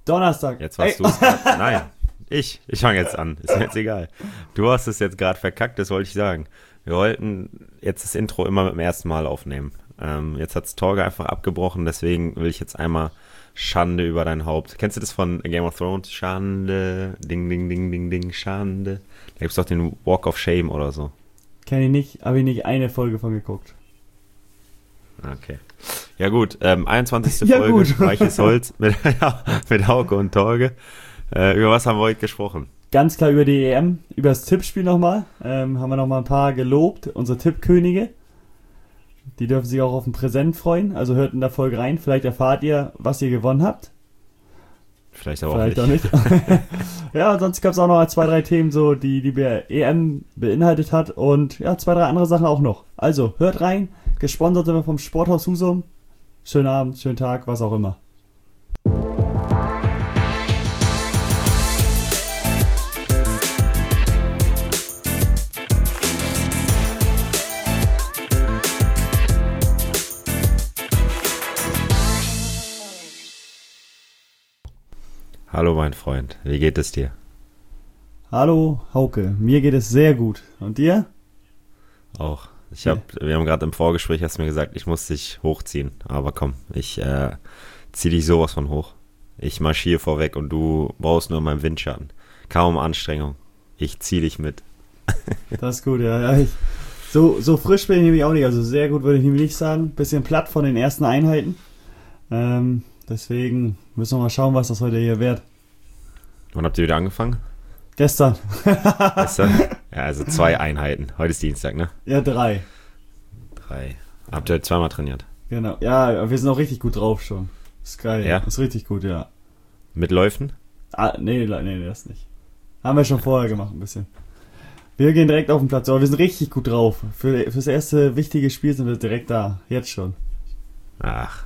Donnerstag. Jetzt warst du es. Nein, ich fange jetzt an. Ist mir jetzt egal. Du hast es jetzt gerade verkackt, das wollte ich sagen. Wir wollten jetzt das Intro immer mit dem ersten Mal aufnehmen. Jetzt hat's Torge einfach abgebrochen, deswegen will ich jetzt einmal Schande über dein Haupt. Kennst du das von Game of Thrones? Schande, ding, ding, ding, ding, ding, Schande. Da gibt's doch den Walk of Shame oder so. Kenn ich nicht, habe ich nicht eine Folge von geguckt. Okay. Ja gut, 21. Ja, Folge, gut. Weiches Holz mit Hauke und Torge. Über was haben wir heute gesprochen? Ganz klar über die EM, über das Tippspiel nochmal. Haben wir nochmal ein paar gelobt, unsere Tippkönige. Die dürfen sich auch auf ein Präsent freuen, also hört in der Folge rein. Vielleicht erfahrt ihr, was ihr gewonnen habt. Vielleicht aber Vielleicht auch auch nicht. Ja, sonst gab es auch noch 2, 3 Themen, so die EM beinhaltet hat. Und ja, 2, 3 andere Sachen auch noch. Also, hört rein. Gesponsert sind wir vom Sporthaus Husum. Schönen Abend, schönen Tag, was auch immer. Hallo mein Freund, wie geht es dir? Hallo, Hauke. Mir geht es sehr gut. Und dir? Auch. Wir haben gerade im Vorgespräch, hast du mir gesagt, ich muss dich hochziehen. Aber komm, ich zieh dich sowas von hoch. Ich marschiere vorweg und du brauchst nur meinen Windschatten. Kaum Anstrengung. Ich zieh dich mit. Das ist gut, ja. So frisch bin ich nämlich auch nicht. Also sehr gut würde ich nämlich nicht sagen. Bisschen platt von den ersten Einheiten. Deswegen müssen wir mal schauen, was das heute hier wird. Wann habt ihr wieder angefangen? Gestern. Gestern? Ja, also 2 Einheiten. Heute ist Dienstag, ne? Ja, 3. 3. Habt ihr 2-mal trainiert? Genau. Ja, wir sind auch richtig gut drauf schon. Ist geil. Ja? Ist richtig gut, ja. Mit Läufen? Nee, das nicht. Haben wir schon vorher gemacht, ein bisschen. Wir gehen direkt auf den Platz, aber wir sind richtig gut drauf. Fürs erste wichtige Spiel sind wir direkt da. Jetzt schon. Ach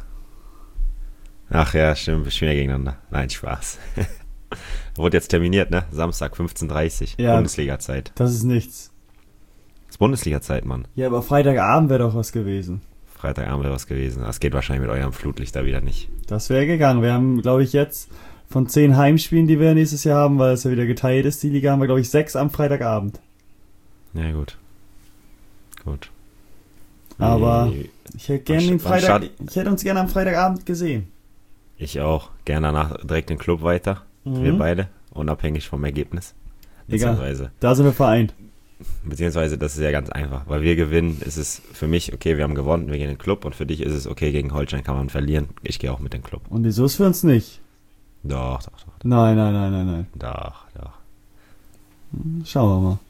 ja, stimmt, wir spielen ja gegeneinander. Nein, Spaß. Wurde jetzt terminiert, ne? Samstag, 15:30 Uhr, Ja, Bundesliga-Zeit. Das ist nichts. Das ist Bundesliga-Zeit, Mann. Ja, aber Freitagabend wäre doch was gewesen. Freitagabend wäre was gewesen. Das geht wahrscheinlich mit eurem Flutlicht da wieder nicht. Das wäre gegangen. Wir haben, glaube ich, jetzt von 10 Heimspielen, die wir nächstes Jahr haben, weil es ja wieder geteilt ist, die Liga, haben wir, glaube ich, 6 am Freitagabend. Ja, gut. Gut. Aber ich hätte uns gerne am Freitagabend gesehen. Ich auch. Gerne danach direkt den Club weiter. Wir beide. Unabhängig vom Ergebnis. Egal. Da sind wir vereint. Beziehungsweise, das ist ja ganz einfach. Weil wir gewinnen, ist es für mich, okay, wir haben gewonnen, wir gehen in den Club. Und für dich ist es, okay, gegen Holstein kann man verlieren. Ich gehe auch mit dem Club. Und wieso ist für uns nicht? Doch. Nein. Doch. Schauen wir mal.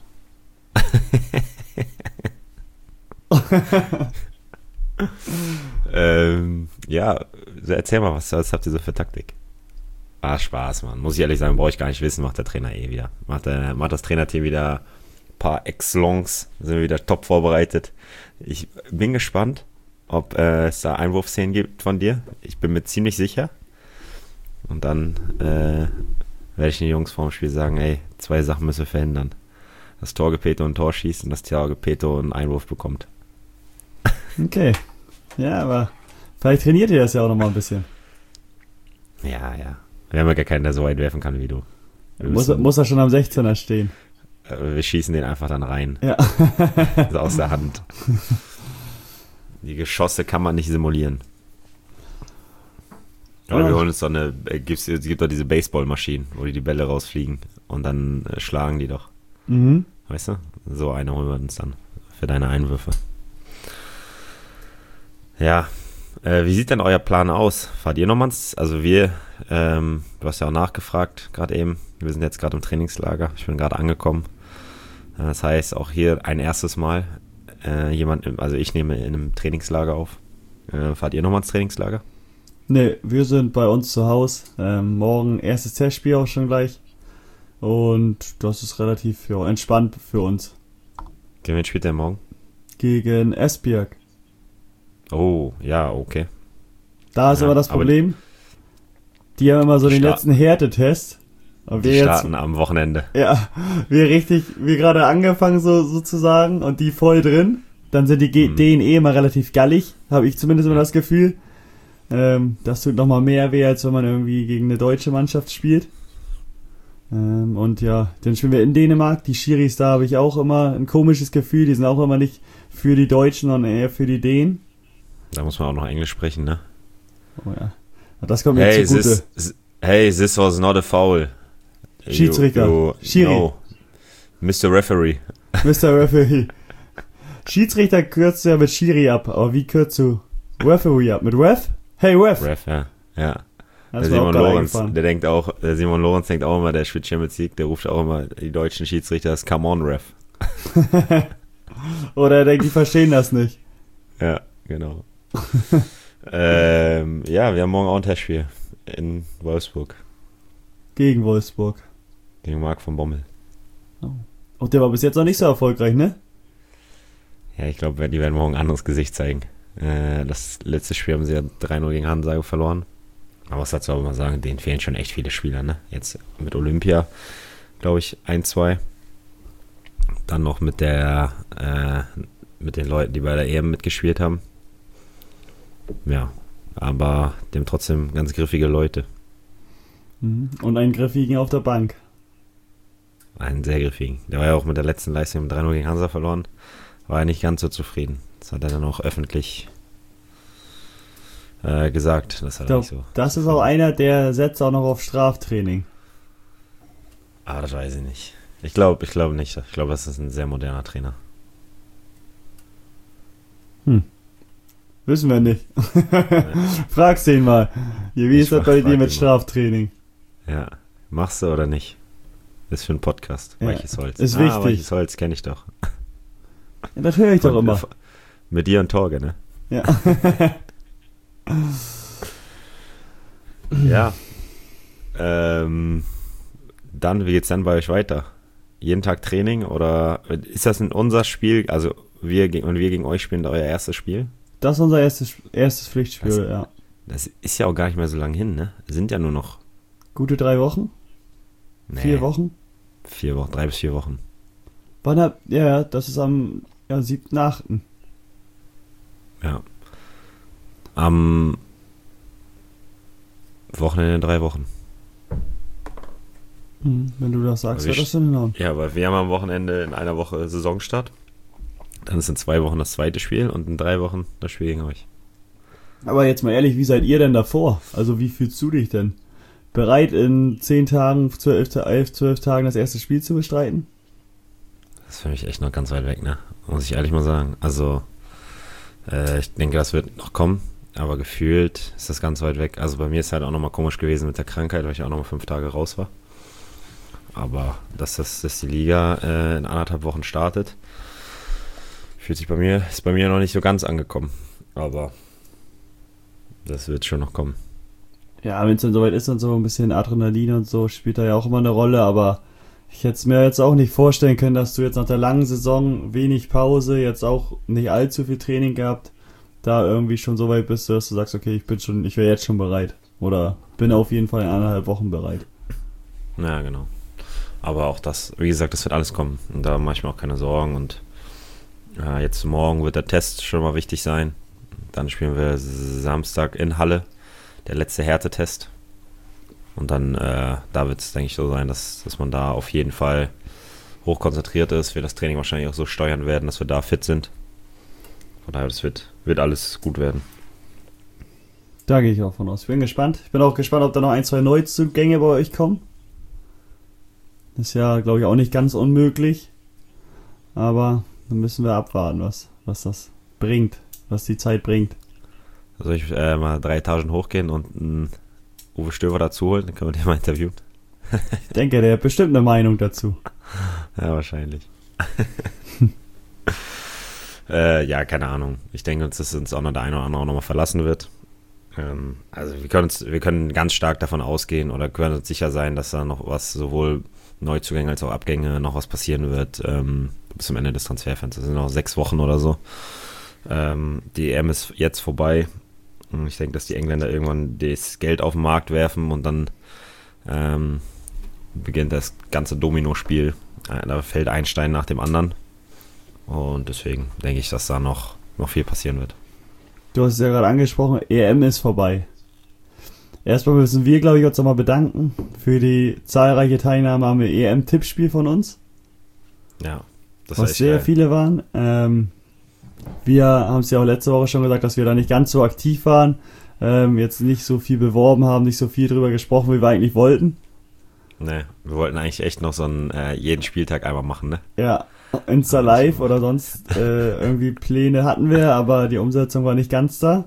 Ja, erzähl mal, was habt ihr so für Taktik? Spaß, Mann. Muss ich ehrlich sagen, brauche ich gar nicht wissen, macht der Trainer wieder. Macht das Trainerteam wieder par excellence, sind wir wieder top vorbereitet. Ich bin gespannt, ob es da Einwurfszenen gibt von dir. Ich bin mir ziemlich sicher. Und dann werde ich den Jungs vorm Spiel sagen, 2 Sachen müssen wir verhindern. Dass Torgepeto ein Tor schießt und dass Torgepeto einen Einwurf bekommt. Okay. Ja, aber vielleicht trainiert ihr das ja auch noch mal ein bisschen. Ja. Wir haben ja gar keinen, der so weit werfen kann wie du. Muss er schon am 16er stehen. Wir schießen den einfach dann rein. Ja. Also aus der Hand. Die Geschosse kann man nicht simulieren. Oder wir holen uns doch es gibt doch diese Baseballmaschinen, wo die Bälle rausfliegen und dann schlagen die doch. Mhm. Weißt du? So eine holen wir uns dann für deine Einwürfe. Ja, wie sieht denn euer Plan aus? Fahrt ihr nochmal Also du hast ja auch nachgefragt, gerade eben. Wir sind jetzt gerade im Trainingslager. Ich bin gerade angekommen. Das heißt, auch hier ein erstes Mal ich nehme in einem Trainingslager auf. Fahrt ihr nochmal ins Trainingslager? Nee, wir sind bei uns zu Hause. Morgen erstes Testspiel auch schon gleich. Und das ist relativ entspannt für uns. Gegen wen spielt der morgen? Gegen Esbjerg. Oh, ja, okay. Da ist aber das Problem, die haben immer so den letzten Härtetest. Die starten am Wochenende. Ja, wir gerade angefangen sozusagen und die voll drin. Dann sind die denen immer relativ gallig, habe ich zumindest immer das Gefühl. Das tut nochmal mehr weh, als wenn man irgendwie gegen eine deutsche Mannschaft spielt. Und ja, dann spielen wir in Dänemark. Die Schiris, da habe ich auch immer ein komisches Gefühl. Die sind auch immer nicht für die Deutschen, sondern eher für die Dänen. Da muss man auch noch Englisch sprechen, ne? Oh ja. Das kommt mir zugute. This was not a foul. Schiedsrichter. Schiri. No. Mr. Referee. Mr. Referee. Schiedsrichter kürzt ja mit Schiri ab, aber wie kürzt du Referee ab? Mit Ref? Hey Ref! Ref, ja. Das Der Simon Lorenz denkt auch immer, der spielt Champions League, der ruft auch immer die deutschen Schiedsrichter, das Come on Ref. Oder er denkt, die verstehen das nicht. Ja, genau. Wir haben morgen auch ein Testspiel in Wolfsburg. Gegen Wolfsburg. Gegen Marc von Bommel. Oh. Und der war bis jetzt noch nicht so erfolgreich, ne? Ja, ich glaube, die werden morgen ein anderes Gesicht zeigen. Das letzte Spiel haben sie ja 3-0 gegen Hansa verloren. Aber was dazu auch mal sagen, denen fehlen schon echt viele Spieler, ne? Jetzt mit Olympia, glaube ich, 1, 2. Dann noch mit den Leuten, die bei der EM mitgespielt haben. Ja, aber dem trotzdem ganz griffige Leute. Und einen griffigen auf der Bank. Einen sehr griffigen. Der war ja auch mit der letzten Leistung mit 3-0 gegen Hansa verloren. War er nicht ganz so zufrieden. Das hat er dann auch öffentlich gesagt. Das hat er nicht so. Das ist auch einer, der setzt auch noch auf Straftraining. Aber das weiß ich nicht. Ich glaube nicht. Ich glaube, das ist ein sehr moderner Trainer. Wissen wir nicht. Frag's den mal. Wie ist das bei dir mit Straftraining? Ja. Machst du oder nicht? Ist für einen Podcast. Ja, Weiches Holz. Ist wichtig. Weiches Holz kenne ich doch. Ja, das höre ich doch immer. Mit dir und Torge, ne? Ja. Ja. Dann, wie geht's dann bei euch weiter? Jeden Tag Training oder ist das in unser Spiel? Also wir gegen euch spielen euer erstes Spiel? Das ist unser erstes Pflichtspiel, ja. Das ist ja auch gar nicht mehr so lange hin, ne? Sind ja nur noch gute 3 Wochen? Nee, 4 Wochen? 4 Wochen, 3 bis 4 Wochen. Ja, das ist am 7.8. Ja. Am Wochenende 3 Wochen. Wenn du das sagst, wäre das dann hinhauen. Ja, weil wir haben am Wochenende in einer Woche Saisonstart. Dann ist in 2 Wochen das zweite Spiel und in 3 Wochen das Spiel gegen euch. Aber jetzt mal ehrlich, wie seid ihr denn davor? Also wie fühlst du dich denn? Bereit in 10 Tagen, 12 Tagen das erste Spiel zu bestreiten? Das ist für mich echt noch ganz weit weg, ne? Muss ich ehrlich mal sagen. Also, ich denke, das wird noch kommen, aber gefühlt ist das ganz weit weg. Also bei mir ist halt auch nochmal komisch gewesen mit der Krankheit, weil ich auch nochmal 5 Tage raus war. Aber dass die Liga in 1,5 Wochen startet, ist bei mir noch nicht so ganz angekommen. Aber das wird schon noch kommen. Ja, wenn es dann soweit ist und so, ein bisschen Adrenalin und so spielt da ja auch immer eine Rolle, aber ich hätte es mir jetzt auch nicht vorstellen können, dass du jetzt nach der langen Saison, wenig Pause, jetzt auch nicht allzu viel Training gehabt, da irgendwie schon so weit bist, dass du sagst, okay, ich wäre jetzt schon bereit. Oder bin auf jeden Fall in 1,5 Wochen bereit. Ja, genau. Aber auch das, wie gesagt, das wird alles kommen. Und da mache ich mir auch keine Sorgen. Und jetzt morgen wird der Test schon mal wichtig sein. Dann spielen wir Samstag in Halle. Der letzte Härtetest. Und dann, da wird es, denke ich, so sein, dass man da auf jeden Fall hochkonzentriert ist. Wir das Training wahrscheinlich auch so steuern werden, dass wir da fit sind. Von daher, das wird alles gut werden. Da gehe ich auch von aus. Ich bin gespannt. Ich bin auch gespannt, ob da noch 1, 2 Neuzugänge bei euch kommen. Das ist ja, glaube ich, auch nicht ganz unmöglich. Aber dann müssen wir abwarten, was das bringt, was die Zeit bringt. Soll ich mal 3 Etagen hochgehen und einen Uwe Stöver dazu holen? Dann können wir den mal interviewen. Ich denke, der hat bestimmt eine Meinung dazu. Ja, wahrscheinlich. Ja, keine Ahnung. Ich denke, dass uns auch noch der eine oder andere auch noch mal verlassen wird. Also wir können ganz stark davon ausgehen oder können uns sicher sein, dass da noch was, sowohl Neuzugänge als auch Abgänge, noch was passieren wird bis zum Ende des Transferfensters. Das sind noch 6 Wochen oder so. Die EM ist jetzt vorbei. Ich denke, dass die Engländer irgendwann das Geld auf den Markt werfen und dann beginnt das ganze Domino-Spiel. Da fällt ein Stein nach dem anderen. Und deswegen denke ich, dass da noch viel passieren wird. du hast es ja gerade angesprochen, EM ist vorbei. Erstmal müssen wir, glaube ich, uns nochmal bedanken für die zahlreiche Teilnahme am EM-Tippspiel von uns. Ja, das was sehr viele waren. Wir haben es ja auch letzte Woche schon gesagt, dass wir da nicht ganz so aktiv waren, jetzt nicht so viel beworben haben, nicht so viel drüber gesprochen, wie wir eigentlich wollten. Ne, wir wollten eigentlich echt noch so einen jeden Spieltag einmal machen, ne? Ja, Insta Live oder sonst irgendwie Pläne hatten wir, aber die Umsetzung war nicht ganz da.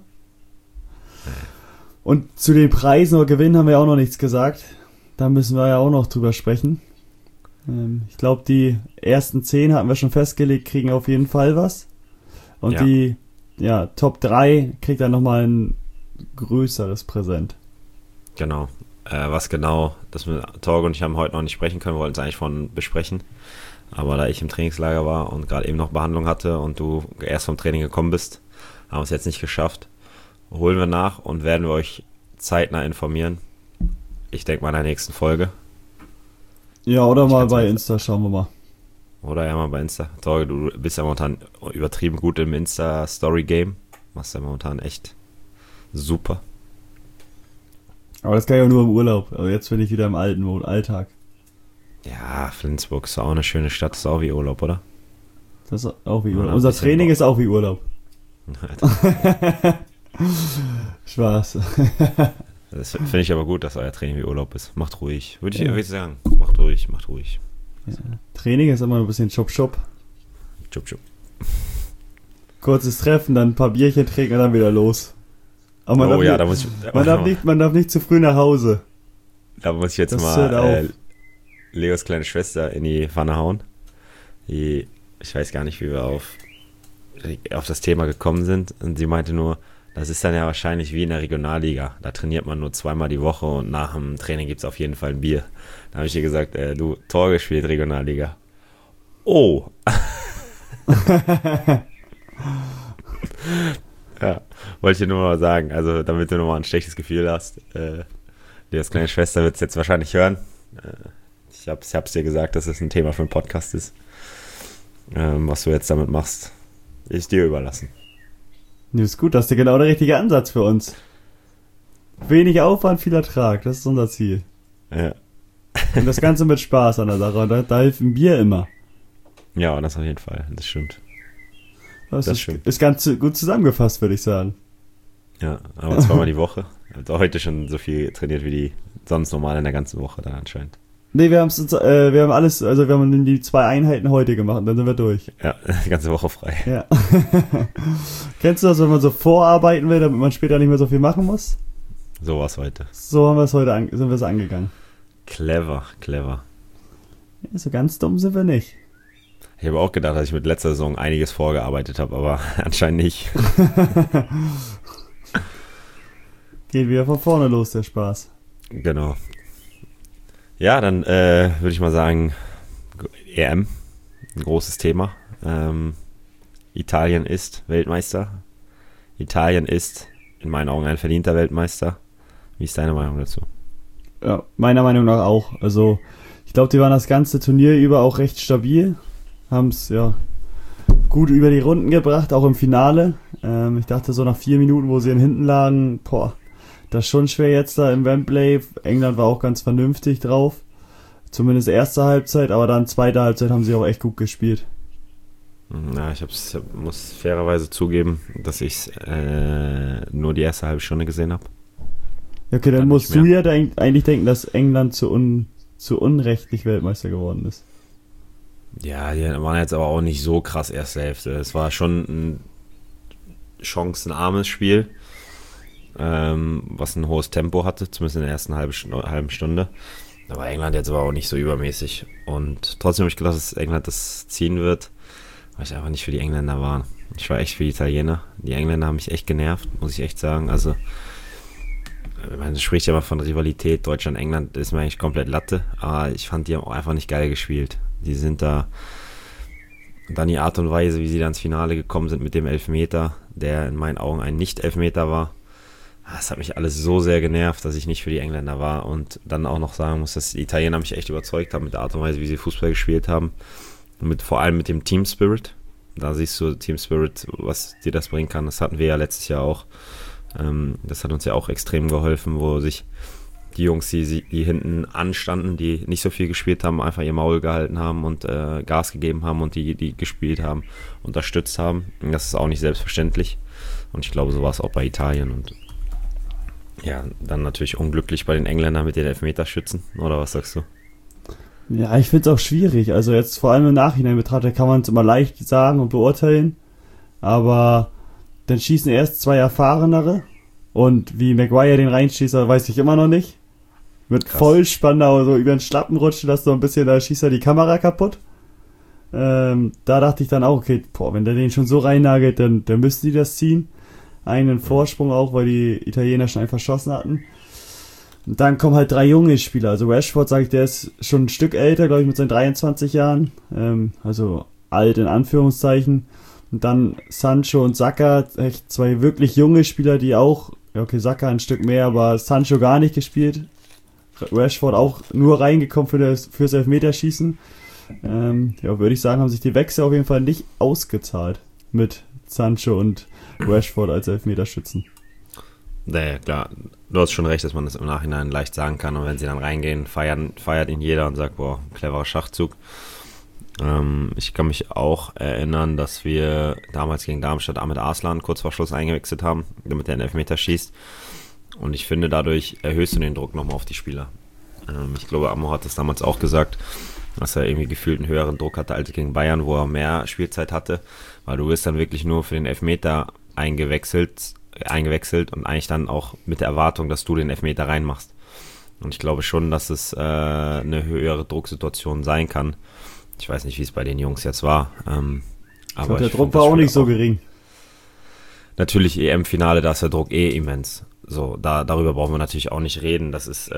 Und zu den Preisen oder Gewinnen haben wir auch noch nichts gesagt. Da müssen wir ja auch noch drüber sprechen. Ich glaube, die ersten 10 hatten wir schon festgelegt, kriegen auf jeden Fall was. Und die Top 3 kriegt dann nochmal ein größeres Präsent. Genau. Was genau, Torge und ich haben heute noch nicht sprechen können, wir wollten es eigentlich von besprechen. Aber da ich im Trainingslager war und gerade eben noch Behandlung hatte und du erst vom Training gekommen bist, haben wir es jetzt nicht geschafft. Holen wir nach und werden wir euch zeitnah informieren. Ich denke mal in der nächsten Folge. Ja, oder mal bei Insta, schauen wir mal. Oder ja mal bei Insta. Torge, du bist ja momentan übertrieben gut im Insta-Story-Game. Machst ja momentan echt super. Aber das kann ich auch nur im Urlaub. Also jetzt bin ich wieder im alten Alltag. Ja, Flensburg ist auch eine schöne Stadt. Das ist auch wie Urlaub, oder? Das ist auch wie Urlaub. Unser Training ist auch wie Urlaub. Spaß. Das finde ich aber gut, dass euer Training wie Urlaub ist. Macht ruhig. Würde ich sagen. Macht ruhig. Ja. Training ist immer ein bisschen Schub. Kurzes Treffen, dann ein paar Bierchen trinken und dann wieder los. Aber man darf nicht zu früh nach Hause. Da muss ich jetzt mal Leos kleine Schwester in die Pfanne hauen. Ich weiß gar nicht, wie wir auf das Thema gekommen sind. Und sie meinte nur, das ist dann ja wahrscheinlich wie in der Regionalliga. Da trainiert man nur 2-mal die Woche und nach dem Training gibt es auf jeden Fall ein Bier. Da habe ich ihr gesagt, du, Torge spielt Regionalliga. Oh. Ja, wollte ich dir nur mal sagen. Also, damit du nochmal ein schlechtes Gefühl hast. Leos kleine Schwester wird es jetzt wahrscheinlich hören. Ich hab's dir gesagt, dass es ein Thema für einen Podcast ist. Was du jetzt damit machst, ist dir überlassen. Das ist gut, das ist genau der richtige Ansatz für uns. Wenig Aufwand, viel Ertrag, das ist unser Ziel. Ja. Und das Ganze mit Spaß an der Sache, und da hilft ein Bier immer. Ja, das auf jeden Fall, das stimmt. Das ist ganz gut zusammengefasst, würde ich sagen. Ja, aber 2-mal die Woche. Also heute schon so viel trainiert wie die sonst normal in der ganzen Woche dann anscheinend. Nee, wir haben die 2 Einheiten heute gemacht und dann sind wir durch. Ja, die ganze Woche frei. Ja. Kennst du das, wenn man so vorarbeiten will, damit man später nicht mehr so viel machen muss? So war's heute. So haben wir es heute sind wir es angegangen. Clever. Ja, so ganz dumm sind wir nicht. Ich habe auch gedacht, dass ich mit letzter Saison einiges vorgearbeitet habe, aber anscheinend nicht. Geht wieder von vorne los, der Spaß. Genau. Ja, dann würde ich mal sagen, EM, ein großes Thema. Italien ist Weltmeister. Italien ist in meinen Augen ein verdienter Weltmeister. Wie ist deine Meinung dazu? Ja, meiner Meinung nach auch. Also, ich glaube, die waren das ganze Turnier über auch recht stabil. Haben es gut über die Runden gebracht, auch im Finale. Ich dachte so nach 4 Minuten, wo sie hinten lagen, das ist schon schwer jetzt da im Wembley. England war auch ganz vernünftig drauf. Zumindest erste Halbzeit, aber dann zweite Halbzeit haben sie auch echt gut gespielt. Ja, ich muss fairerweise zugeben, dass ich nur die erste halbe Stunde gesehen habe. Okay, dann musst du ja eigentlich denken, dass England zu Unrecht nicht Weltmeister geworden ist. Ja, die waren jetzt aber auch nicht so krass erste Hälfte. Es war schon ein chancenarmes Spiel, was ein hohes Tempo hatte, zumindest in der ersten halben Stunde. Aber England jetzt aber auch nicht so übermäßig. Und trotzdem habe ich gedacht, dass England das ziehen wird, weil ich einfach nicht für die Engländer war. Ich war echt für die Italiener. Die Engländer haben mich echt genervt, muss ich echt sagen. Also, man spricht ja immer von Rivalität. Deutschland-England ist mir eigentlich komplett Latte. Aber ich fand, die haben auch einfach nicht geil gespielt. Die sind da... Dann die Art und Weise, wie sie dann ins Finale gekommen sind mit dem Elfmeter, der in meinen Augen ein Nicht-Elfmeter war. Das hat mich alles so sehr genervt, dass ich nicht für die Engländer war und dann auch noch sagen muss, dass die Italiener mich echt überzeugt haben mit der Art und Weise, wie sie Fußball gespielt haben. Und vor allem mit dem Team Spirit. Da siehst du Team Spirit, was dir das bringen kann. Das hatten wir ja letztes Jahr auch. Das hat uns ja auch extrem geholfen, wo sich die Jungs, die hinten anstanden, die nicht so viel gespielt haben, einfach ihr Maul gehalten haben und Gas gegeben haben und die gespielt haben, unterstützt haben. Und das ist auch nicht selbstverständlich. Und ich glaube, so war es auch bei Italien. Und ja, dann natürlich unglücklich bei den Engländern mit den Elfmeterschützen. Oder was sagst du? Ja, ich finde es auch schwierig. Also jetzt vor allem im Nachhinein betrachtet kann man es immer leicht sagen und beurteilen. Aber dann schießen erst 2 Erfahrenere. Und wie Maguire den reinschießt, weiß ich immer noch nicht. Mit Krass. Vollspann da so über den Schlappen rutschen, dass so ein bisschen, da schießt er die Kamera kaputt. Da dachte ich dann auch, okay, wenn der den schon so reinnagelt, dann müssten die das ziehen. Einen Vorsprung auch, weil die Italiener schon einen verschossen hatten. Und dann kommen halt 3 junge Spieler. Also Rashford, sage ich, der ist schon ein Stück älter, glaube ich, mit seinen 23 Jahren. Also alt in Anführungszeichen. Und dann Sancho und Saka, echt 2 wirklich junge Spieler, die auch, ja okay, Saka ein Stück mehr, aber Sancho gar nicht gespielt. Rashford auch nur reingekommen fürs Elfmeterschießen. Ja, würde ich sagen, haben sich die Wechsel auf jeden Fall nicht ausgezahlt mit Sancho und Rashford als Elfmeterschützen. Naja, klar, du hast schon recht, dass man das im Nachhinein leicht sagen kann. Und wenn sie dann reingehen, feiert ihn jeder und sagt, boah, cleverer Schachzug. Ich kann mich auch erinnern, dass wir damals gegen Darmstadt Ahmed Arslan kurz vor Schluss eingewechselt haben, damit er einen Elfmeter schießt. Und ich finde, dadurch erhöhst du den Druck nochmal auf die Spieler. Ich glaube, Amo hat das damals auch gesagt, dass er irgendwie gefühlt einen höheren Druck hatte als gegen Bayern, wo er mehr Spielzeit hatte, weil du wirst dann wirklich nur für den Elfmeter eingewechselt und eigentlich dann auch mit der Erwartung, dass du den Elfmeter reinmachst. Und ich glaube schon, dass es eine höhere Drucksituation sein kann. Ich weiß nicht, wie es bei den Jungs jetzt war. Aber der Druck war auch nicht so gering. Natürlich EM-Finale, da ist der Druck immens. So, darüber brauchen wir natürlich auch nicht reden. Das ist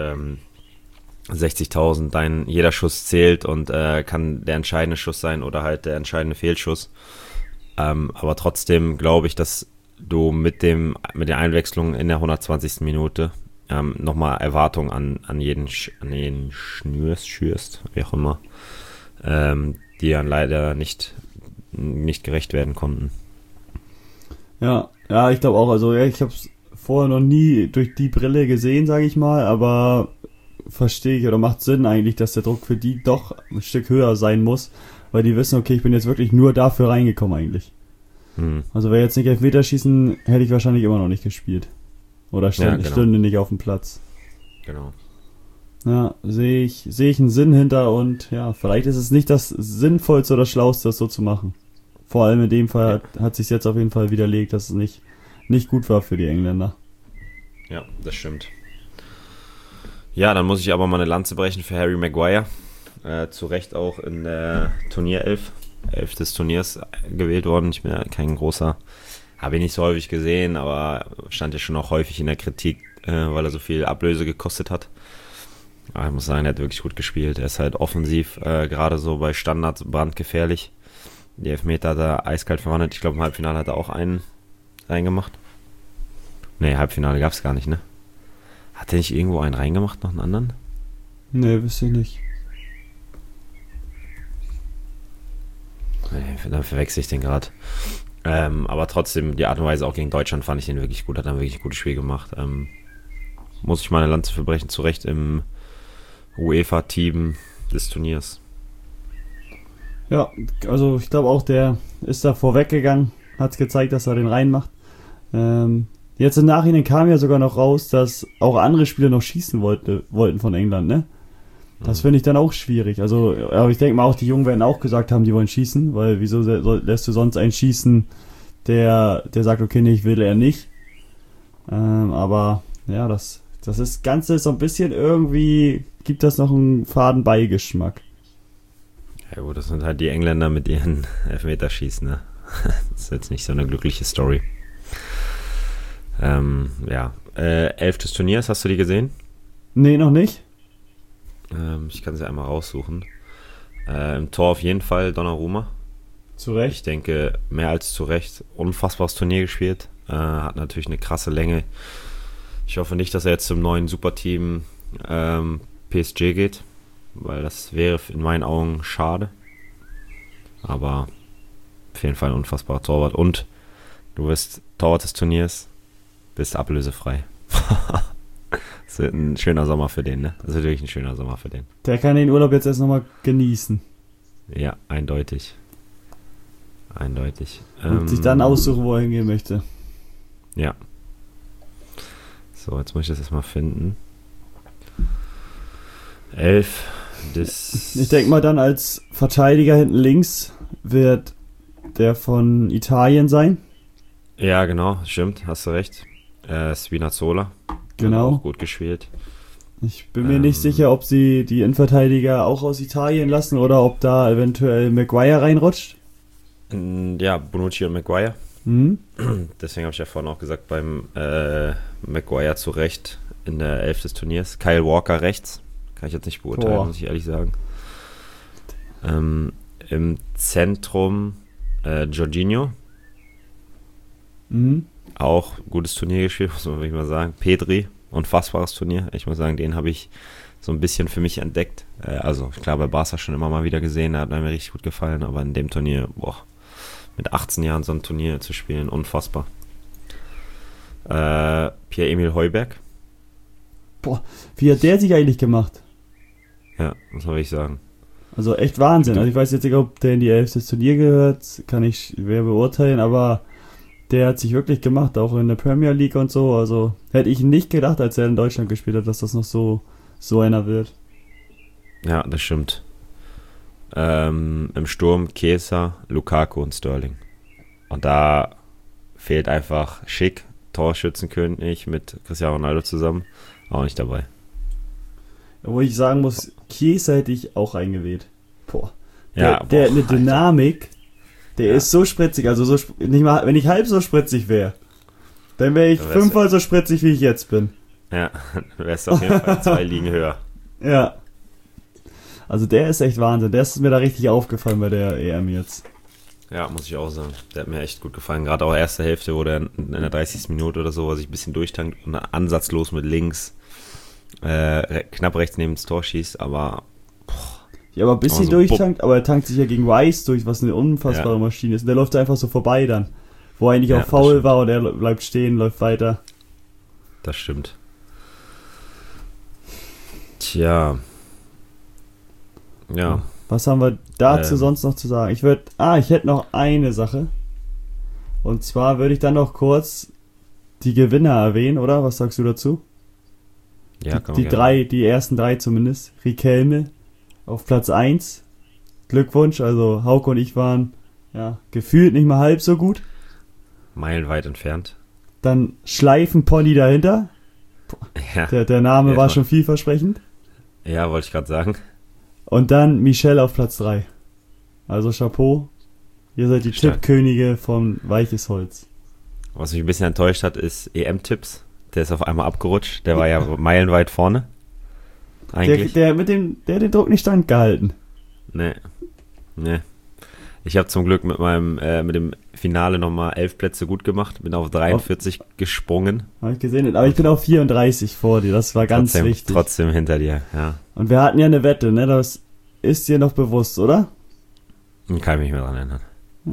60.000, jeder Schuss zählt und kann der entscheidende Schuss sein oder halt der entscheidende Fehlschuss. Aber trotzdem glaube ich, dass du mit der Einwechslung in der 120. Minute nochmal Erwartungen an jeden schürst, wie auch immer, die dann leider nicht gerecht werden konnten. Ja, ich glaube auch. Also ich habe es vorher noch nie durch die Brille gesehen, sage ich mal, aber verstehe ich oder macht Sinn eigentlich, dass der Druck für die doch ein Stück höher sein muss, weil die wissen, okay, ich bin jetzt wirklich nur dafür reingekommen eigentlich. Also wäre jetzt nicht Elfmeterschießen, hätte ich wahrscheinlich immer noch nicht gespielt. Oder stünde nicht auf dem Platz. Genau. Ja, sehe ich einen Sinn hinter und ja, vielleicht ist es nicht das Sinnvollste oder Schlauste, das so zu machen. Vor allem in dem Fall hat sich jetzt auf jeden Fall widerlegt, dass es nicht gut war für die Engländer. Ja, das stimmt. Ja, dann muss ich aber mal eine Lanze brechen für Harry Maguire. Zu Recht auch in der Turnierelf des Turniers gewählt worden. Ich bin ja kein großer, habe ihn nicht so häufig gesehen, aber stand ja schon auch häufig in der Kritik, weil er so viel Ablöse gekostet hat. Aber ich muss sagen, er hat wirklich gut gespielt. Er ist halt offensiv, gerade so bei Standards brandgefährlich. Die Elfmeter hat er eiskalt verwandelt. Ich glaube, im Halbfinale hat er auch einen reingemacht. Nee, Halbfinale gab es gar nicht, ne? Hat er nicht irgendwo einen reingemacht, noch einen anderen? Nee, wüsste ich nicht. Dann verwechsel ich den gerade. Aber trotzdem, die Art und Weise auch gegen Deutschland fand ich den wirklich gut. Hat dann wirklich ein gutes Spiel gemacht. Muss ich meine Lanze verbrechen, zu Recht im UEFA-Team des Turniers. Ja, also ich glaube auch, der ist da vorweggegangen, hat gezeigt, dass er den reinmacht. Jetzt im Nachhinein kam ja sogar noch raus, dass auch andere Spieler noch schießen wollten von England, ne? Das finde ich dann auch schwierig. Also, aber ich denke mal auch, die Jungen werden auch gesagt haben, die wollen schießen, weil wieso lässt du sonst einen schießen, der sagt, okay, nee, ich will er nicht. Aber ja, das Ganze ist so ein bisschen irgendwie, gibt das noch einen faden Beigeschmack. Ja gut, das sind halt die Engländer mit ihren Elfmeterschießen, ne? Das ist jetzt nicht so eine glückliche Story. Ja. 11 des Turniers, hast du die gesehen? Nee, noch nicht. Ich kann sie einmal raussuchen. Im Tor auf jeden Fall Donnarumma. Zu Recht. Ich denke, mehr als zu Recht. Unfassbares Turnier gespielt. Hat natürlich eine krasse Länge. Ich hoffe nicht, dass er jetzt zum neuen Superteam PSG geht, weil das wäre in meinen Augen schade. Aber auf jeden Fall ein unfassbarer Torwart. Und du wirst Torwart des Turniers, bist ablösefrei. Das wird ein schöner Sommer für den, ne? Das wird wirklich ein schöner Sommer für den. Der kann den Urlaub jetzt erst nochmal genießen. Ja, eindeutig. Eindeutig. Und sich dann aussuchen, wo er hingehen möchte. Ja. So, jetzt muss ich das erstmal finden. 11 des... Ich denke mal dann als Verteidiger hinten links wird der von Italien sein. Ja, genau, stimmt, hast du recht. Spinazzola. Genau. Auch gut gespielt. Ich bin mir nicht sicher, ob sie die Innenverteidiger auch aus Italien lassen oder ob da eventuell Maguire reinrutscht. Ja, Bonucci und Maguire. Mhm. Deswegen habe ich ja vorhin auch gesagt, beim Maguire zu Recht in der 11 des Turniers. Kyle Walker rechts. Kann ich jetzt nicht beurteilen, muss ich ehrlich sagen. Im Zentrum Jorginho. Mhm. Auch gutes Turnier gespielt, muss man wirklich mal sagen. Pedri, unfassbares Turnier. Ich muss sagen, den habe ich so ein bisschen für mich entdeckt. Also klar, bei Barca schon immer mal wieder gesehen, der hat mir richtig gut gefallen, aber in dem Turnier, mit 18 Jahren so ein Turnier zu spielen, unfassbar. Pierre-Emil Højbjerg. Boah, wie hat der sich eigentlich gemacht? Ja, muss man wirklich sagen. Also echt Wahnsinn. Also ich weiß jetzt nicht, ob der in die 11. Turnier gehört, kann ich schwer beurteilen, aber der hat sich wirklich gemacht, auch in der Premier League und so. Also hätte ich nicht gedacht, als er in Deutschland gespielt hat, dass das noch so einer wird. Ja, das stimmt. Im Sturm Chiesa, Lukaku und Sterling. Und da fehlt einfach Schick, Torschützenkönig mit Cristiano Ronaldo zusammen, auch nicht dabei. Wo ich sagen muss, Chiesa hätte ich auch eingewählt. Boah. Der Ja, hat eine Dynamik, der ist so spritzig, also nicht mal, wenn ich halb so spritzig wäre, dann wäre ich fünfmal so spritzig, wie ich jetzt bin. Ja, du wärst auf jeden Fall 2 Ligen höher. Ja. Also der ist echt Wahnsinn, der ist mir da richtig aufgefallen bei der EM jetzt. Ja, muss ich auch sagen. Der hat mir echt gut gefallen. Gerade auch erste Hälfte, wo der in der 30. Minute oder so, wo er sich ein bisschen durchtankt und ansatzlos mit links knapp rechts neben das Tor schießt, aber ja, aber ein bisschen so durchtankt, aber er tankt sich ja gegen Rice durch, was eine unfassbare Maschine ist. Und der läuft einfach so vorbei dann. Wo er eigentlich auch faul war und er bleibt stehen, läuft weiter. Das stimmt. Tja. Ja. Was haben wir dazu sonst noch zu sagen? Ich hätte noch eine Sache. Und zwar würde ich dann noch kurz die Gewinner erwähnen, oder? Was sagst du dazu? Ja, die ersten 3 zumindest. Riquelme auf Platz 1. Glückwunsch, also Hauke und ich waren gefühlt nicht mal halb so gut. Meilenweit entfernt. Dann Schleifenpony dahinter. Ja. Der Name war schon vielversprechend. Ja, wollte ich gerade sagen. Und dann Michel auf Platz 3. Also Chapeau. Ihr seid die Tippkönige von Weiches Holz. Was mich ein bisschen enttäuscht hat, ist EM-Tipps. Der ist auf einmal abgerutscht. Der war ja meilenweit vorne. Eigentlich. Der hat den Druck nicht standgehalten. Nee. Ich habe zum Glück mit dem Finale nochmal 11 Plätze gut gemacht. Bin auf 43 gesprungen. Habe ich gesehen. Aber ich bin auf 34 vor dir. Das war ganz wichtig. Trotzdem hinter dir, ja. Und wir hatten ja eine Wette, ne? Das ist dir noch bewusst, oder? Kann ich mich nicht mehr dran erinnern.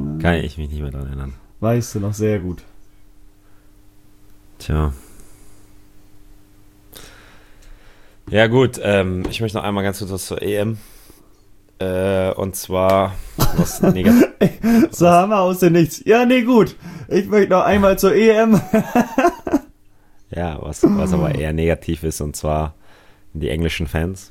Weißt du noch sehr gut. Tja. Ja gut, ich möchte noch einmal ganz kurz was zur EM. Und zwar was negativ. So haben wir aus dem Nichts. Ja, nee, gut. Ich möchte noch einmal zur EM. Ja, was aber eher negativ ist, und zwar die englischen Fans.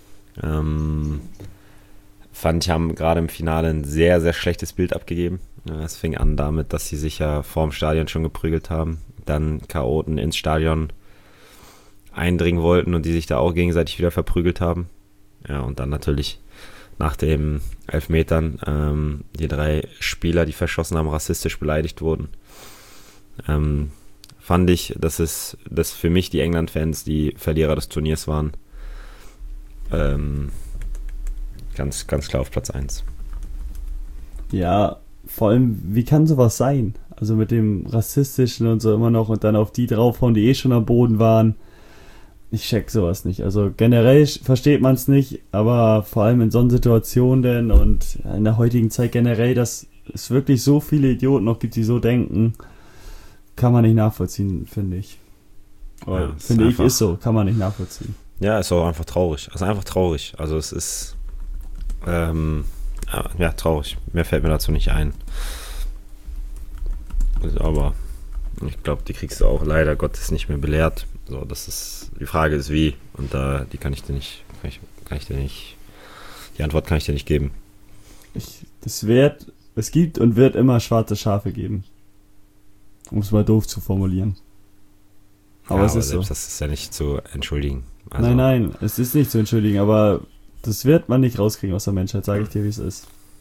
Fand ich, haben gerade im Finale ein sehr, sehr schlechtes Bild abgegeben. Es fing an damit, dass sie sich ja vorm Stadion schon geprügelt haben. Dann Chaoten ins Stadion eindringen wollten und die sich da auch gegenseitig wieder verprügelt haben. Ja, und dann natürlich nach den Elfmetern die 3 Spieler, die verschossen haben, rassistisch beleidigt wurden. Fand ich, dass für mich die England-Fans die Verlierer des Turniers waren. Ganz, ganz klar auf Platz 1. Ja, vor allem, wie kann sowas sein? Also mit dem Rassistischen und so immer noch und dann auf die draufhauen, die schon am Boden waren. Ich check sowas nicht. Also generell versteht man es nicht, aber vor allem in so einer Situation denn und in der heutigen Zeit generell, dass es wirklich so viele Idioten noch gibt, die so denken, kann man nicht nachvollziehen, finde ich. Ja, Finde ich, ist so, kann man nicht nachvollziehen. Ja, ist auch einfach traurig. Also einfach traurig. Also es ist ja, traurig. Mehr fällt mir dazu nicht ein. Also, aber ich glaube, die kriegst du auch leider Gottes nicht mehr belehrt. So, das ist, die Frage ist wie. Und die kann ich dir nicht, die Antwort kann ich dir nicht geben. Es gibt und wird immer schwarze Schafe geben. Um es mal doof zu formulieren. Aber es ist selbst so. das ist ja nicht zu entschuldigen. Also, Nein, es ist nicht zu entschuldigen, aber das wird man nicht rauskriegen aus der Menschheit, sage ich dir, wie es ist.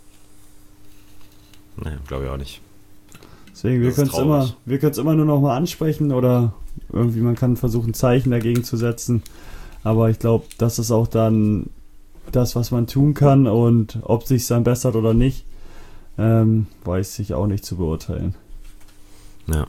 Ne, glaube ich auch nicht. Deswegen, wir können es immer nur noch mal ansprechen oder irgendwie, man kann versuchen, Zeichen dagegen zu setzen. Aber ich glaube, das ist auch dann das, was man tun kann, und ob es sich dann bessert oder nicht, weiß ich auch nicht zu beurteilen. Ja.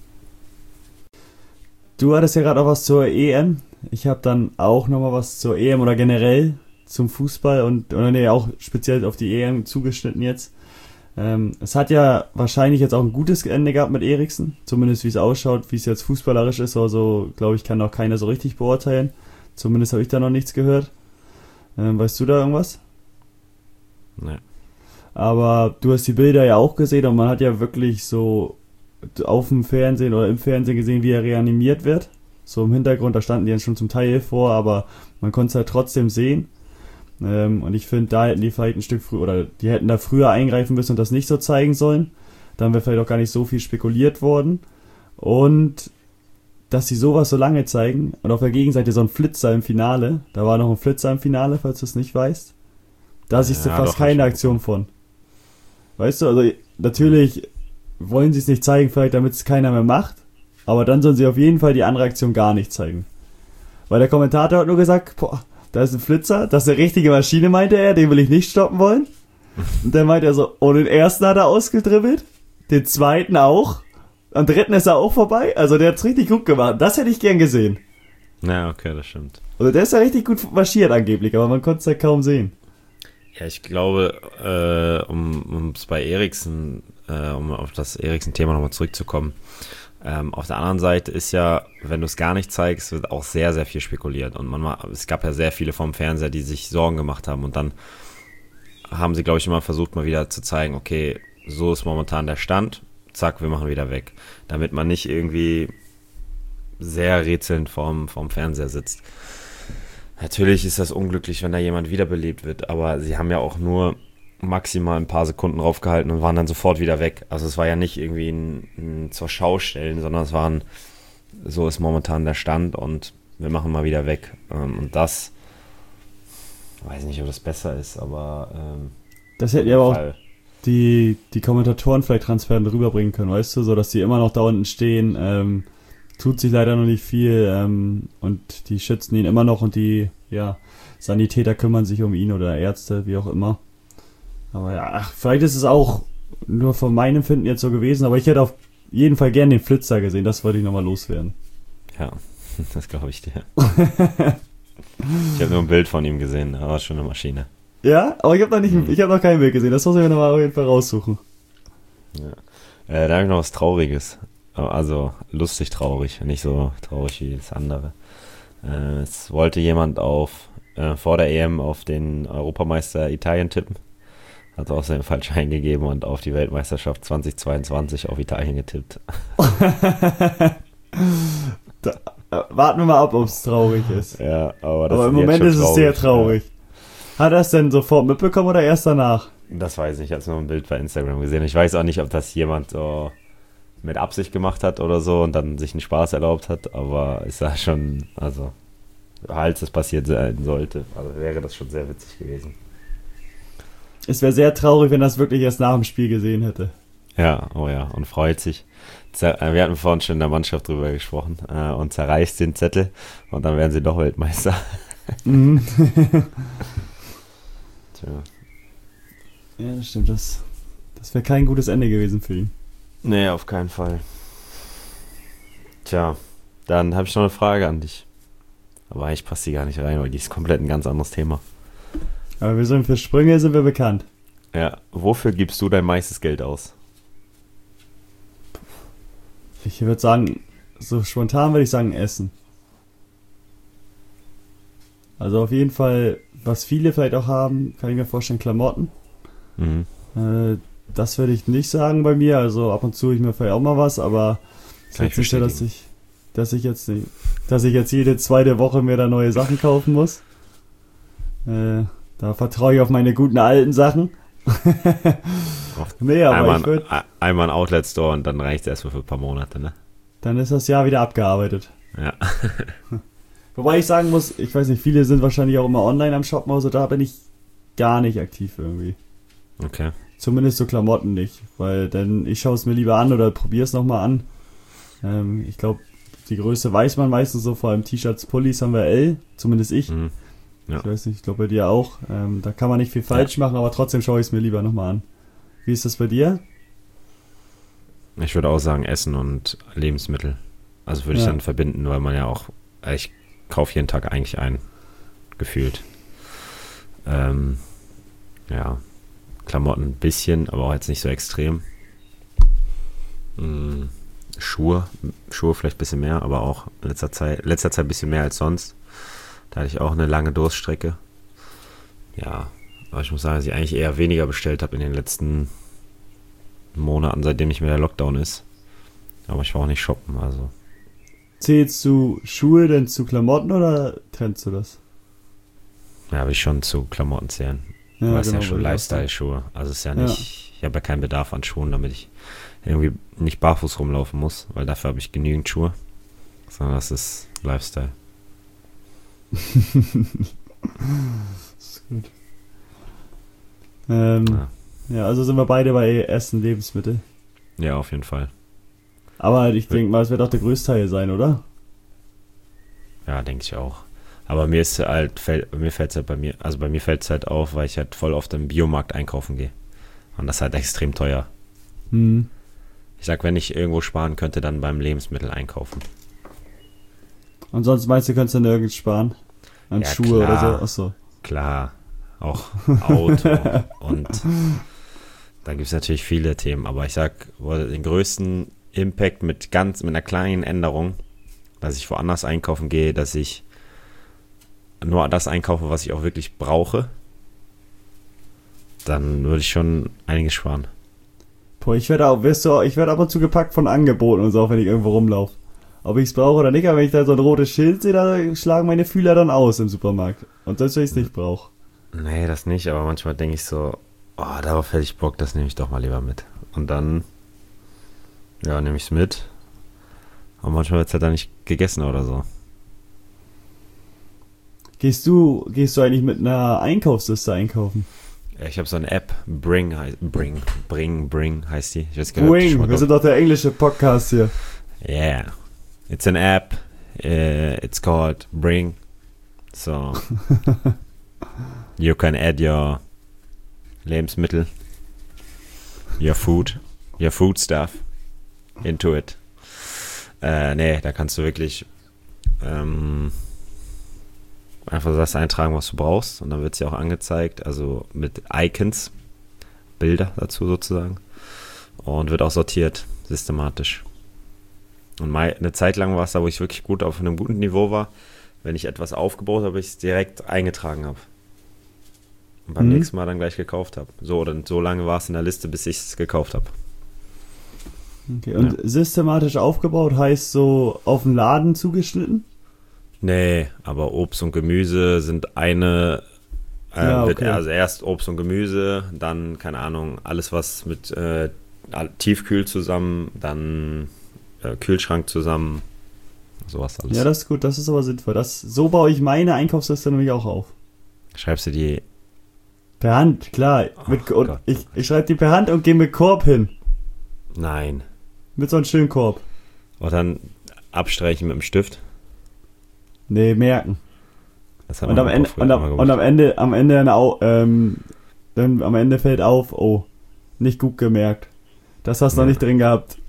Du hattest ja gerade auch was zur EM. Ich habe dann auch nochmal was zur EM oder generell zum Fußball oder auch speziell auf die EM zugeschnitten jetzt. Es hat ja wahrscheinlich jetzt auch ein gutes Ende gehabt mit Eriksen, zumindest wie es ausschaut, wie es jetzt fußballerisch ist, also glaube ich, kann auch keiner so richtig beurteilen. Zumindest habe ich da noch nichts gehört. Weißt du da irgendwas? Nee. Aber du hast die Bilder ja auch gesehen und man hat ja wirklich so auf dem Fernsehen oder im Fernsehen gesehen, wie er reanimiert wird. So im Hintergrund, da standen die dann schon zum Teil vor, aber man konnte es halt trotzdem sehen. Und ich finde, da hätten die vielleicht ein Stück früher, oder die hätten da früher eingreifen müssen und das nicht so zeigen sollen. Dann wäre vielleicht auch gar nicht so viel spekuliert worden. Und dass sie sowas so lange zeigen und auf der Gegenseite so ein Flitzer im Finale, da war noch ein Flitzer im Finale, falls du es nicht weißt. Da siehst du fast keine Aktion von. Weißt du, also natürlich wollen sie es nicht zeigen, vielleicht damit es keiner mehr macht, aber dann sollen sie auf jeden Fall die andere Aktion gar nicht zeigen. Weil der Kommentator hat nur gesagt, boah, da ist ein Flitzer, das ist eine richtige Maschine, meinte er, den will ich nicht stoppen wollen. Und dann meinte er so, und den ersten hat er ausgedribbelt, den zweiten auch, am dritten ist er auch vorbei, also der hat's richtig gut gemacht, das hätte ich gern gesehen. Ja, okay, das stimmt. Also der ist ja richtig gut marschiert angeblich, aber man konnte es ja kaum sehen. Ja, ich glaube, um es bei Eriksen, um auf das Eriksen-Thema nochmal zurückzukommen, auf der anderen Seite ist ja, wenn du es gar nicht zeigst, wird auch sehr, sehr viel spekuliert. Und es gab ja sehr viele vom Fernseher, die sich Sorgen gemacht haben. Und dann haben sie, glaube ich, immer versucht, mal wieder zu zeigen, okay, so ist momentan der Stand, zack, wir machen wieder weg. Damit man nicht irgendwie sehr rätselnd vorm Fernseher sitzt. Natürlich ist das unglücklich, wenn da jemand wiederbelebt wird, aber sie haben ja auch nur maximal ein paar Sekunden draufgehalten und waren dann sofort wieder weg. Also es war ja nicht irgendwie ein zur Schau stellen, sondern es waren, so ist momentan der Stand und wir machen mal wieder weg. Und das, weiß nicht, ob das besser ist, aber das hätten ja aber auch die Kommentatoren vielleicht transparent rüberbringen können, weißt du, so dass die immer noch da unten stehen, tut sich leider noch nicht viel, und die schützen ihn immer noch und die Sanitäter kümmern sich um ihn oder Ärzte, wie auch immer. Aber ja, vielleicht ist es auch nur von meinem Empfinden jetzt so gewesen, aber ich hätte auf jeden Fall gern den Flitzer gesehen, das wollte ich nochmal loswerden. Ja, das glaube ich dir. Ich habe nur ein Bild von ihm gesehen, aber schon eine Maschine. Ja, aber ich habe noch kein Bild gesehen, das muss ich mir nochmal auf jeden Fall raussuchen. Ja. Da habe ich noch was Trauriges. Also lustig traurig, nicht so traurig wie das andere. Es wollte jemand vor der EM auf den Europameister Italien tippen. Hat außerdem falsch eingegeben und auf die Weltmeisterschaft 2022 auf Italien getippt. Warten wir mal ab, ob es traurig ist. Ja, aber im Moment ist es sehr traurig. Ja. Hat er es denn sofort mitbekommen oder erst danach? Das weiß ich nicht, ich habe nur ein Bild bei Instagram gesehen. Ich weiß auch nicht, ob das jemand so mit Absicht gemacht hat oder so und dann sich einen Spaß erlaubt hat, aber es sah schon, also als es passiert sein sollte, also wäre das schon sehr witzig gewesen. Es wäre sehr traurig, wenn das wirklich erst nach dem Spiel gesehen hätte. Ja, oh ja, und freut sich. Wir hatten vorhin schon in der Mannschaft drüber gesprochen und zerreißt den Zettel und dann werden sie doch Weltmeister. Mhm. Tja. Ja, das stimmt, das wäre kein gutes Ende gewesen für ihn. Nee, auf keinen Fall. Tja, dann habe ich noch eine Frage an dich. Aber eigentlich passt die gar nicht rein, weil die ist komplett ein ganz anderes Thema. Aber für Sprünge sind wir bekannt. Ja, wofür gibst du dein meistes Geld aus? Ich würde sagen, so spontan würde ich sagen Essen. Also auf jeden Fall, was viele vielleicht auch haben, kann ich mir vorstellen, Klamotten. Mhm. Das würde ich nicht sagen bei mir. Also ab und zu ich mir vielleicht auch mal was, aber es ist Kann jetzt ich nicht so, bestätigen. dass ich jetzt jede zweite Woche mir da neue Sachen kaufen muss. Da vertraue ich auf meine guten alten Sachen. Nee, aber Einmal ein Outlet-Store und dann reicht es erstmal für ein paar Monate, ne? dann ist das Jahr wieder abgearbeitet. Ja. Wobei ich sagen muss, ich weiß nicht, viele sind wahrscheinlich auch immer online am Shoppen, also da bin ich gar nicht aktiv irgendwie. Okay. Zumindest so Klamotten nicht, weil dann ich schaue es mir lieber an oder probiere es nochmal an. Ich glaube, die Größe weiß man meistens so, vor allem T-Shirts, Pullis haben wir L, zumindest ich. Mhm. Ja. Ich weiß nicht, ich glaube bei dir auch. Da kann man nicht viel falsch machen, aber trotzdem schaue ich es mir lieber nochmal an. Wie ist das bei dir? Ich würde auch sagen Essen und Lebensmittel. Also würde ich Ja. dann verbinden, weil man ja auch, ich kaufe jeden Tag eigentlich ein, gefühlt. Ja, Klamotten ein bisschen, aber auch jetzt nicht so extrem. Schuhe vielleicht ein bisschen mehr, aber auch in letzter Zeit ein bisschen mehr als sonst. Da hatte ich auch eine lange Durststrecke. Ja, aber ich muss sagen, dass ich eigentlich eher weniger bestellt habe in den letzten Monaten, seitdem nicht mehr der Lockdown ist. Aber ich war auch nicht shoppen, also. Zählst du Schuhe denn zu Klamotten oder trennst du das? Ja, will ich schon zu Klamotten zählen. Ja, Aber es ist ja genau, schon würde ich auch sagen. Lifestyle-Schuhe. Also es ist ja nicht, ich habe ja keinen Bedarf an Schuhen, damit ich irgendwie nicht barfuß rumlaufen muss, weil dafür habe ich genügend Schuhe. Sondern das ist Lifestyle. Das ist gut. Ja, also sind wir beide bei Essen, Lebensmittel. Ja, auf jeden Fall. Aber ich denke mal, es wird auch der größte Teil sein, oder? Ja, denke ich auch. Aber mir fällt es halt bei mir fällt es halt auf, weil ich halt voll oft im Biomarkt einkaufen gehe. Und das ist halt extrem teuer. Hm. Ich sag, wenn ich irgendwo sparen könnte, dann beim Lebensmittel einkaufen. Und sonst meinst du, kannst du nirgends sparen? An Ja, Schuhe klar. oder so? Achso. Klar, auch Auto und da gibt es natürlich viele Themen, aber ich sag, den größten Impact mit einer kleinen Änderung, dass ich woanders einkaufen gehe, dass ich nur das einkaufe, was ich auch wirklich brauche, dann würde ich schon einiges sparen. Boah, ich werde ab und zu gepackt von Angeboten und so, auch wenn ich irgendwo rumlaufe. Ob ich es brauche oder nicht, aber wenn ich da so ein rotes Schild sehe, da schlagen meine Fühler dann aus im Supermarkt. Und selbst wenn ich es nicht brauche. Nee, das nicht, aber manchmal denke ich so, oh, darauf hätte ich Bock, das nehme ich doch mal lieber mit. Und dann, ja, nehme ich es mit. Aber manchmal wird es halt dann nicht gegessen oder so. Gehst du eigentlich mit einer Einkaufsliste einkaufen? Ja, ich habe so eine App, Bring heißt die. Ich weiß gar Bring, wir sind doch der englische Podcast hier. Yeah, it's an app. It's called Bring. So, you can add your Lebensmittel, your food stuff into it. Nee, da kannst du wirklich einfach das eintragen, was du brauchst, und dann wird es dir auch angezeigt, also mit Icons, Bilder dazu sozusagen, und wird auch sortiert, systematisch. Und eine Zeit lang war es da, wo ich wirklich gut auf einem guten Niveau war, wenn ich etwas aufgebaut habe, ich es direkt eingetragen habe. Und beim nächsten Mal dann gleich gekauft habe. So lange war es in der Liste, bis ich es gekauft habe. Okay, und systematisch aufgebaut heißt so auf den Laden zugeschnitten? Nee, aber Obst und Gemüse sind eine, okay. also erst Obst und Gemüse, dann, keine Ahnung, alles was mit Tiefkühl zusammen, dann Kühlschrank zusammen, sowas alles. Ja, das ist gut, das ist aber sinnvoll. So baue ich meine Einkaufsliste nämlich auch auf. Schreibst du die? Per Hand, klar. Gott. Ich schreibe die per Hand und gehe mit Korb hin. Nein. Mit so einem schönen Korb. Und dann abstreichen mit dem Stift. Nee, merken. Das hat Und man am Ende, früher immer gemacht. am Ende fällt auf, oh, nicht gut gemerkt. Das hast du noch nicht drin gehabt.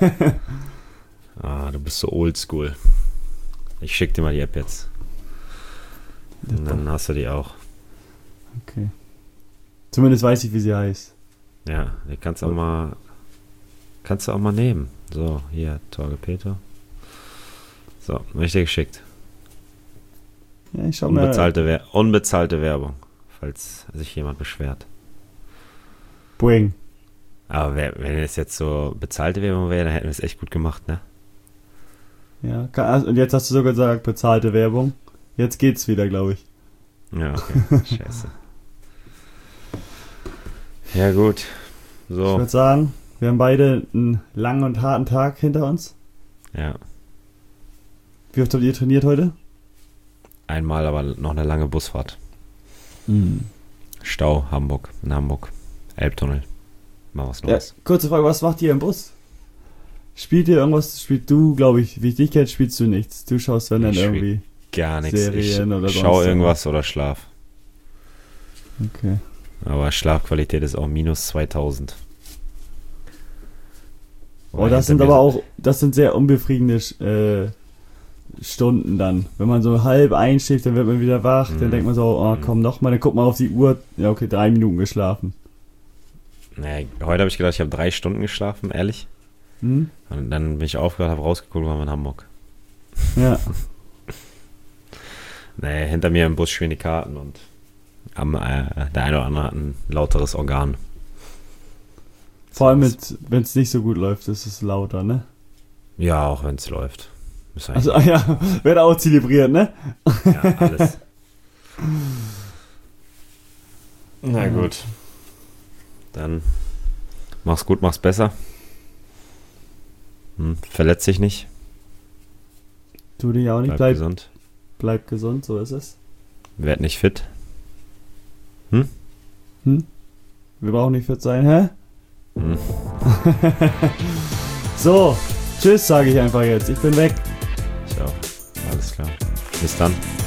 Du bist so oldschool. Ich schick dir mal die App jetzt. Und dann hast du die auch. Okay. Zumindest weiß ich, wie sie heißt. Ja, die kannst du auch mal nehmen. So, hier, Torge Peter. So, richtig geschickt. Ja, ich schau mal. Unbezahlte Werbung, falls sich jemand beschwert. Boing. Aber wenn es jetzt so bezahlte Werbung wäre, dann hätten wir es echt gut gemacht, ne? Ja, und jetzt hast du sogar gesagt, bezahlte Werbung. Jetzt geht's wieder, glaube ich. Ja, okay. Scheiße. Ja, gut. Ich So. würde sagen, wir haben beide einen langen und harten Tag hinter uns. Ja. Wie oft habt ihr trainiert heute? Einmal, aber noch eine lange Busfahrt. Stau, in Hamburg. Elbtunnel. Mal was Neues. Ja, kurze Frage, was macht ihr im Bus? Spielt ihr irgendwas? Spielt du, glaube ich, wie ich dich kenne, spielst du nichts. Du schaust wenn dann Ich spiel irgendwie Gar nichts. Serien oder sonst schau irgendwas oder schlaf. Okay. Aber Schlafqualität ist auch minus 2000. Oh, das sind sehr unbefriedigende Stunden dann. Wenn man so halb einschläft, dann wird man wieder wach, dann denkt man so, oh komm, nochmal, dann guckt man auf die Uhr, ja okay, 3 Minuten geschlafen. Nee, heute habe ich gedacht, ich habe 3 Stunden geschlafen, ehrlich. Und dann bin ich aufgehört, habe rausgeguckt, waren wir in Hamburg. Ja. Nee, hinter mir im Bus schwingen die Karten und der eine oder andere hat ein lauteres Organ. Vor allem, wenn es nicht so gut läuft, ist es lauter, ne? Ja, auch wenn es läuft. Also, ja, wird auch zelebriert, ne? Ja, alles. Na gut. Dann mach's gut, mach's besser. Verletz dich nicht. Tu dich auch nicht. Bleib gesund. Bleib gesund, so ist es. Werd nicht fit. Wir brauchen nicht fit sein, hä? Hm. So, tschüss, sage ich einfach jetzt. Ich bin weg. Ich auch. Alles klar. Bis dann.